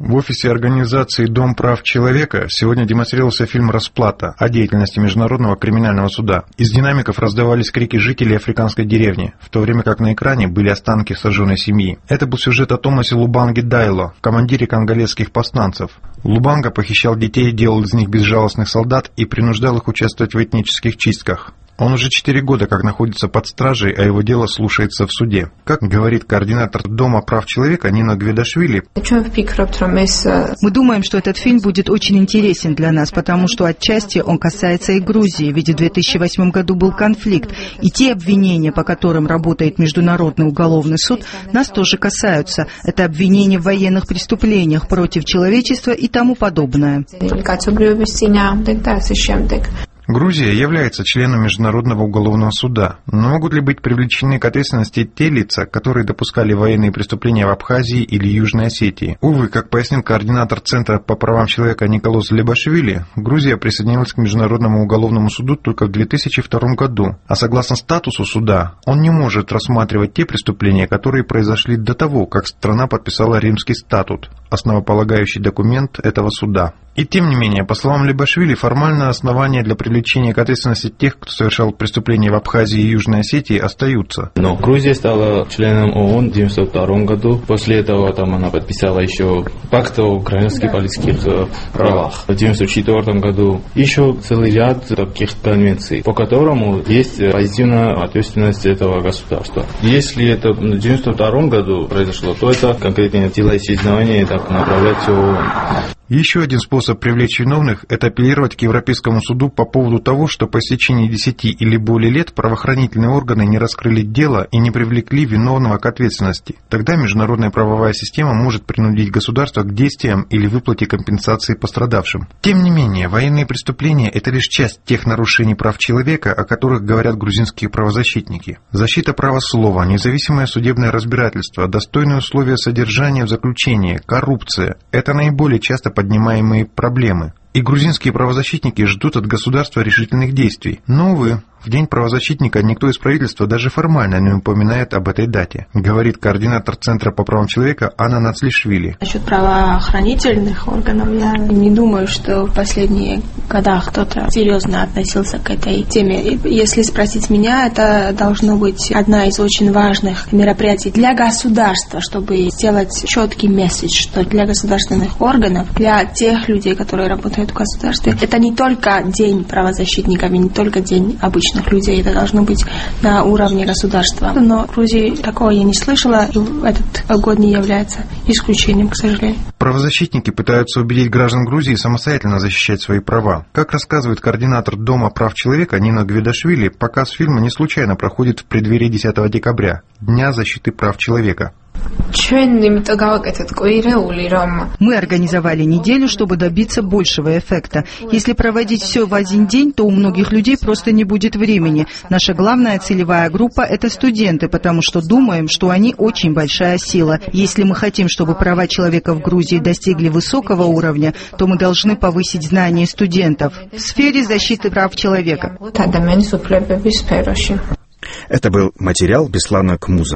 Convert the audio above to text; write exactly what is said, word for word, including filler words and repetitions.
В офисе организации «Дом прав человека» сегодня демонстрировался фильм «Расплата» о деятельности Международного криминального суда. Из динамиков раздавались крики жителей африканской деревни, в то время как на экране были останки сожженной семьи. Это был сюжет о Томасе Лубанге Дайло, командире конголезских повстанцев. Лубанга похищал детей, делал из них безжалостных солдат и принуждал их участвовать в этнических чистках. Он уже четыре года как находится под стражей, а его дело слушается в суде. Как говорит координатор Дома прав человека Нина Гведашвили, мы думаем, что этот фильм будет очень интересен для нас, потому что отчасти он касается и Грузии, ведь в две тысячи восьмом году был конфликт, и те обвинения, по которым работает Международный уголовный суд, нас тоже касаются. Это обвинения в военных преступлениях против человечества и тому подобное. Грузия является членом Международного уголовного суда, но могут ли быть привлечены к ответственности те лица, которые допускали военные преступления в Абхазии или Южной Осетии? Увы, как пояснил координатор Центра по правам человека Николос Лебашвили, Грузия присоединилась к Международному уголовному суду только в две тысячи втором году, а согласно статусу суда, он не может рассматривать те преступления, которые произошли до того, как страна подписала Римский статут, основополагающий документ этого суда. И тем не менее, по словам Лебашвили, формальное основание для привлечения к ответственности тех, кто совершал преступления в Абхазии и Южной Осетии, остаются. Но Грузия стала членом ООН в девяносто втором году. После этого там она подписала еще пакт о гражданских политических правах. В девяносто четвёртом году еще целый ряд таких конвенций, по которому есть позитивная ответственность этого государства. Если это в девяносто втором году произошло, то это конкретное делоисследование так направлять в ООН. Еще один способ привлечь виновных – это апеллировать к Европейскому суду по поводу того, что по истечении десяти или более лет правоохранительные органы не раскрыли дело и не привлекли виновного к ответственности. Тогда международная правовая система может принудить государство к действиям или выплате компенсации пострадавшим. Тем не менее, военные преступления – это лишь часть тех нарушений прав человека, о которых говорят грузинские правозащитники. Защита права слова, независимое судебное разбирательство, достойные условия содержания в заключении, коррупция – это наиболее часто поднимаемые проблемы. И грузинские правозащитники ждут от государства решительных действий. Но, увы, в День правозащитника никто из правительства даже формально не упоминает об этой дате, говорит координатор Центра по правам человека Анна Нацлишвили. Насчет правоохранительных органов, я не думаю, что в последние годы кто-то серьезно относился к этой теме. Если спросить меня, это должно быть одна из очень важных мероприятий для государства, чтобы сделать четкий месседж, что для государственных органов, для тех людей, которые работают в государстве, это не только день правозащитников, и не только день обычных людей, это должно быть на уровне государства. Но в Грузии такого я не слышала, и этот год не является исключением, к сожалению. Правозащитники пытаются убедить граждан Грузии самостоятельно защищать свои права. Как рассказывает координатор Дома прав человека Нина Гведашвили, показ фильма не случайно проходит в преддверии десятого декабря, Дня защиты прав человека. Мы организовали неделю, чтобы добиться большего эффекта. Если проводить все в один день, то у многих людей просто не будет времени. Наша главная целевая группа – это студенты, потому что думаем, что они очень большая сила. Если мы хотим, чтобы права человека в Грузии достигли высокого уровня, то мы должны повысить знания студентов в сфере защиты прав человека. Это был материал Беслана Кмуза.